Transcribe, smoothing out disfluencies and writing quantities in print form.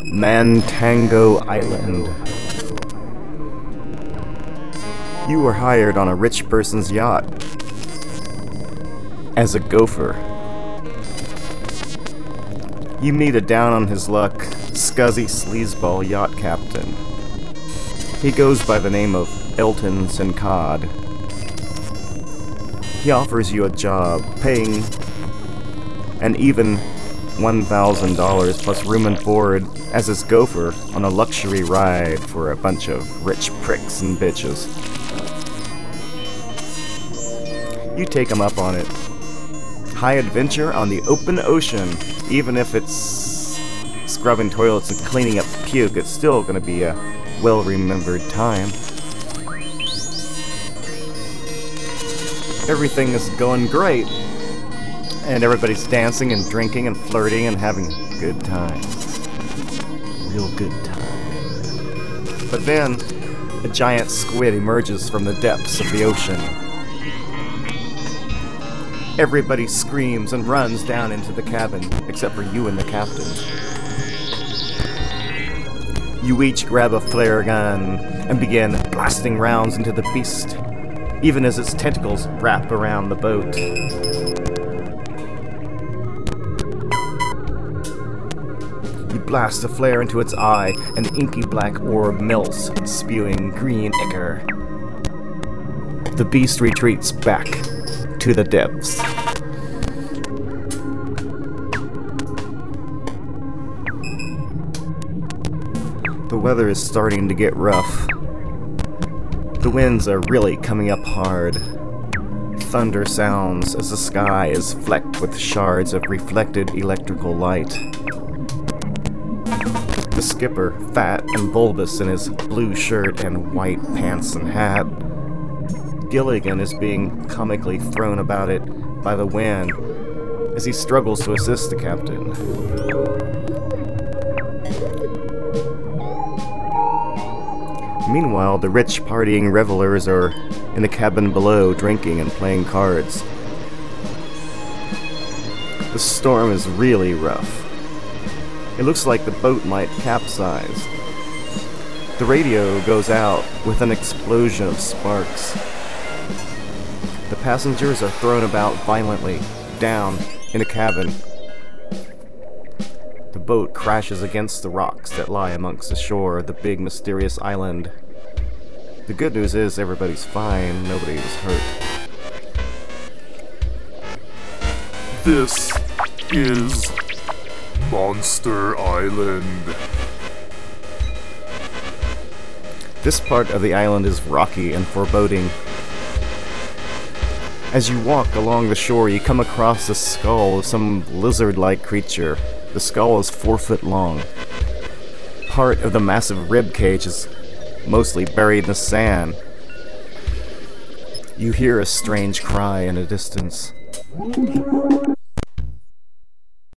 Mantango Island. You were hired on a rich person's yacht as a gopher. You meet a down-on-his-luck, scuzzy sleazeball yacht captain. He goes by the name of Elton Sincod. He offers you a job, paying an even $1,000 plus room and board as his gopher on a luxury ride for a bunch of rich pricks and bitches. You take him up on it. High adventure on the open ocean. Even if it's scrubbing toilets and cleaning up puke, it's still going to be a well-remembered time. Everything is going great, and everybody's dancing and drinking and flirting and having a good time. Real good time. But then, a giant squid emerges from the depths of the ocean. Everybody screams and runs down into the cabin, except for you and the captain. You each grab a flare gun and begin blasting rounds into the beast, even as its tentacles wrap around the boat. You blast a flare into its eye, and the inky black orb melts, spewing green ichor. The beast retreats back to the depths. The weather is starting to get rough. The winds are really coming up hard. Thunder sounds as the sky is flecked with shards of reflected electrical light. The skipper, fat and bulbous in his blue shirt and white pants and hat, Gilligan is being comically thrown about it by the wind as he struggles to assist the captain. Meanwhile, the rich partying revelers are in the cabin below drinking and playing cards. The storm is really rough. It looks like the boat might capsize. The radio goes out with an explosion of sparks. The passengers are thrown about violently, down in a cabin. The boat crashes against the rocks that lie amongst the shore of the big mysterious island. The good news is everybody's fine, nobody was hurt. This is Monster Island. This part of the island is rocky and foreboding. As you walk along the shore, you come across the skull of some lizard-like creature. The skull is 4 foot long. Part of the massive rib cage is mostly buried in the sand. You hear a strange cry in the distance.